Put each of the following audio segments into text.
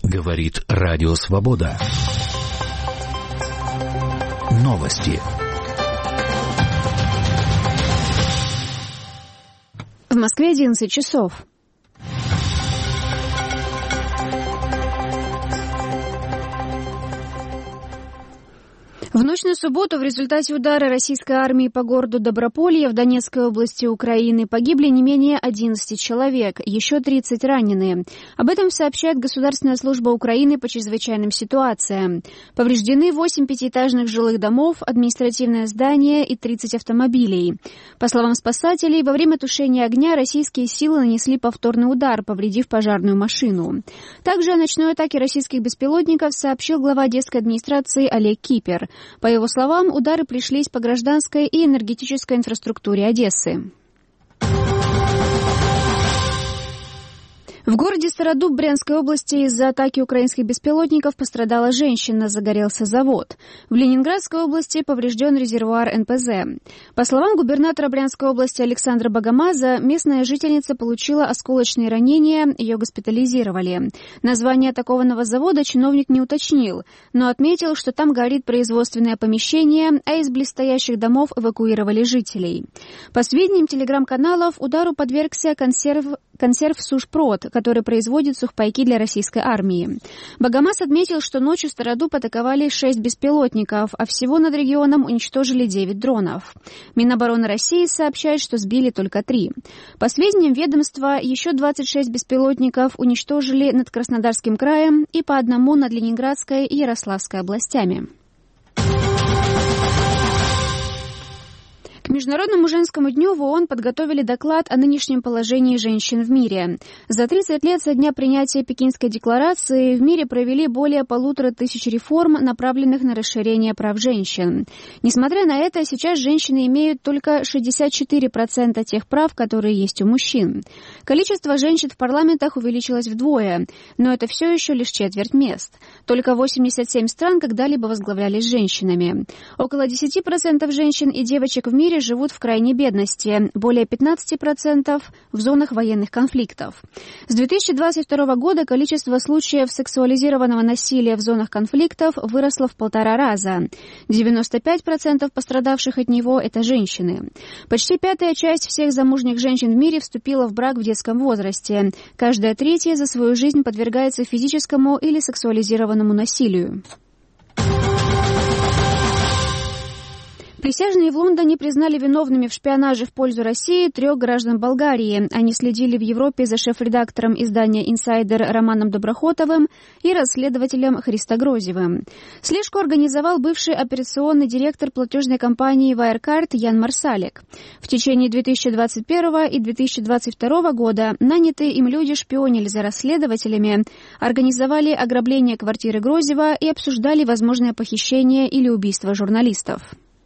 Говорит Радио Свобода. Новости. В Москве 11 часов. В ночь на субботу в результате удара российской армии по городу Доброполье в Донецкой области Украины погибли не менее 11 человек, еще 30 ранены. Об этом сообщает Государственная служба Украины по чрезвычайным ситуациям. Повреждены 8 пятиэтажных жилых домов, административное здание и 30 автомобилей. По словам спасателей, во время тушения огня российские силы нанесли повторный удар, повредив пожарную машину. Также о ночной атаке российских беспилотников сообщил глава Одесской администрации Олег Кипер. По его словам, удары пришлись по гражданской и энергетической инфраструктуре Одессы. В городе Стародуб Брянской области из-за атаки украинских беспилотников пострадала женщина, загорелся завод. В Ленинградской области поврежден резервуар НПЗ. По словам губернатора Брянской области Александра Богомаза, местная жительница получила осколочные ранения, ее госпитализировали. Название атакованного завода чиновник не уточнил, но отметил, что там горит производственное помещение, а из близстоящих домов эвакуировали жителей. По сведениям телеграм-каналов, удару подвергся консерв «Сушпрод», который производит сухпайки для российской армии. Богомаз отметил, что ночью Стародуб атаковали 6 беспилотников, а всего над регионом уничтожили 9 дронов. Минобороны России сообщает, что сбили только 3. По сведениям ведомства, еще 26 беспилотников уничтожили над Краснодарским краем и по одному над Ленинградской и Ярославской областями. К Международному женскому дню в ООН подготовили доклад о нынешнем положении женщин в мире. За 30 лет со дня принятия Пекинской декларации в мире провели более 1500 реформ, направленных на расширение прав женщин. Несмотря на это, сейчас женщины имеют только 64% тех прав, которые есть у мужчин. Количество женщин в парламентах увеличилось вдвое, но это все еще лишь четверть мест. Только 87 стран когда-либо возглавлялись женщинами. Около 10% женщин и девочек в мире живут в крайней бедности, более 15% в зонах военных конфликтов. С 2022 года количество случаев сексуализированного насилия в зонах конфликтов выросло в 1,5 раза. 95% пострадавших от него – это женщины. Почти 1/5 часть всех замужних женщин в мире вступила в брак в детском возрасте. Каждая 3 за свою жизнь подвергается физическому или сексуализированному насилию. Присяжные в Лондоне признали виновными в шпионаже в пользу России 3 граждан Болгарии. Они следили в Европе за шеф-редактором издания «Инсайдер» Романом Доброхотовым и расследователем Христо Грозевым. Слежку организовал бывший операционный директор платежной компании Wirecard Ян Марсалик. В течение 2021 и 2022 года нанятые им люди шпионили за расследователями, организовали ограбление квартиры Грозева и обсуждали возможное похищение или убийство журналистов.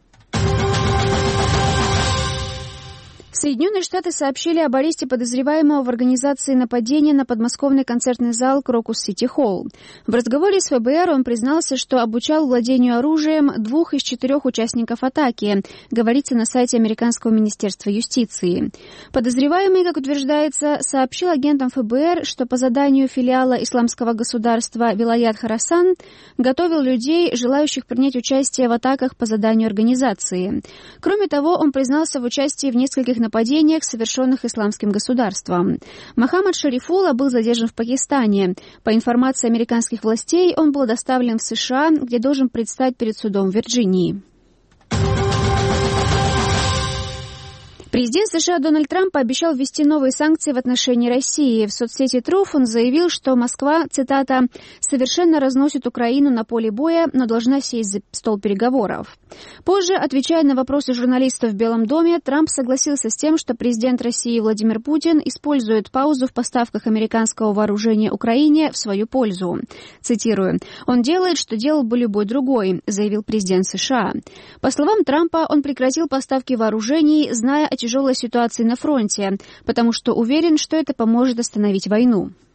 Соединенные Штаты сообщили об аресте подозреваемого в организации нападения на подмосковный концертный зал Крокус Сити Холл. В разговоре с ФБР он признался, что обучал владению оружием 2 из 4 участников атаки, говорится на сайте Американского министерства юстиции. Подозреваемый, как утверждается, сообщил агентам ФБР, что по заданию филиала Исламского государства Вилаят Хорасан готовил людей, желающих принять участие в атаках по заданию организации. Кроме того, он признался в участии в нескольких нападениях, совершенных исламским государством. Мохаммад Шарифулла был задержан в Пакистане. По информации американских властей, он был доставлен в США, где должен предстать перед судом в Вирджинии. Президент США Дональд Трамп пообещал ввести новые санкции в отношении России. В соцсети Truth он заявил, что Москва, цитата, «совершенно разносит Украину на поле боя, но должна сесть за стол переговоров». Позже, отвечая на вопросы журналистов в Белом доме, Трамп согласился с тем, что президент России Владимир Путин использует паузу в поставках американского вооружения Украине в свою пользу. Цитирую, «Он делает, что делал бы любой другой», заявил президент США. По словам Трампа, он прекратил поставки вооружений, зная о тяжелой ситуации на фронте, потому что уверен, что это поможет остановить войну.